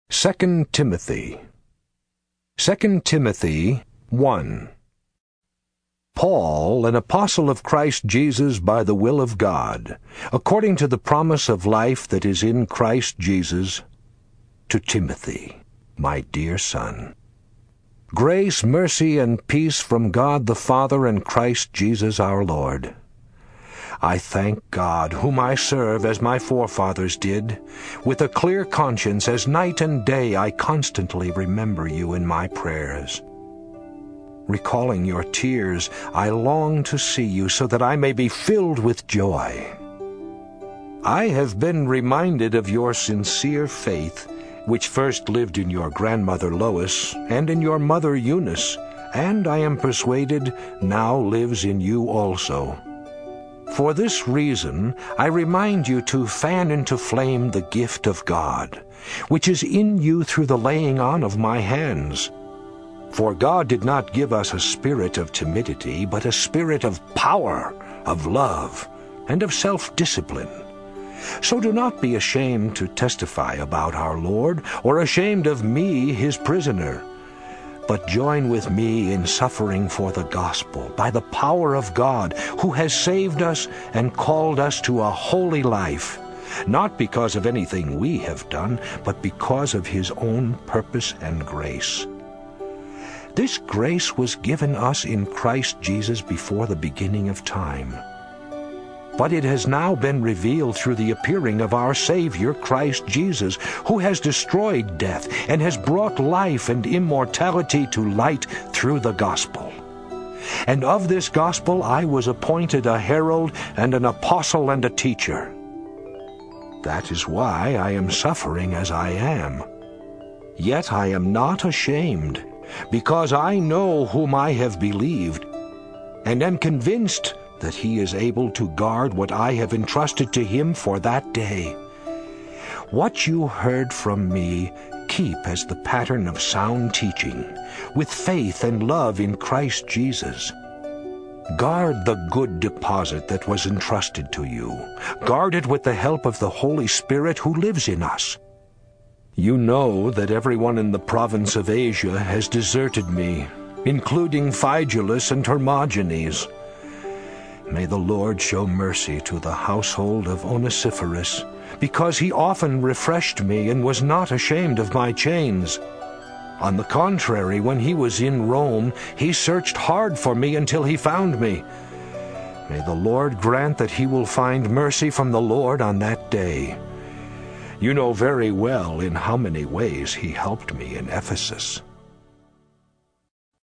2 Timothy 2 Timothy 1. Paul, an apostle of Christ Jesus by the will of God, according to the promise of life that is in Christ Jesus, to Timothy, my dear son. Grace, mercy, and peace from God the Father and Christ Jesus our Lord. I thank God, whom I serve as my forefathers did. With a clear conscience, as night and day I constantly remember you in my prayers. Recalling your tears, I long to see you so that I may be filled with joy. I have been reminded of your sincere faith, which first lived in your grandmother Lois and in your mother Eunice, and I am persuaded now lives in you also. For this reason, I remind you to fan into flame the gift of God, which is in you through the laying on of my hands. For God did not give us a spirit of timidity, but a spirit of power, of love, and of self-discipline. So do not be ashamed to testify about our Lord, or ashamed of me, his prisoner. But join with me in suffering for the gospel by the power of God, who has saved us and called us to a holy life, not because of anything we have done, but because of his own purpose and grace. This grace was given us in Christ Jesus before the beginning of time. But it has now been revealed through the appearing of our Savior, Christ Jesus, who has destroyed death and has brought life and immortality to light through the gospel. And of this gospel I was appointed a herald and an apostle and a teacher. That is why I am suffering as I am. Yet I am not ashamed, because I know whom I have believed, and am convinced that he is able to guard what I have entrusted to him for that day. What you heard from me, keep as the pattern of sound teaching, with faith and love in Christ Jesus. Guard the good deposit that was entrusted to you. Guard it with the help of the Holy Spirit who lives in us. You know that everyone in the province of Asia has deserted me, including Phygelus and Hermogenes. May the Lord show mercy to the household of Onesiphorus, because he often refreshed me and was not ashamed of my chains. On the contrary, when he was in Rome, he searched hard for me until he found me. May the Lord grant that he will find mercy from the Lord on that day. You know very well in how many ways he helped me in Ephesus.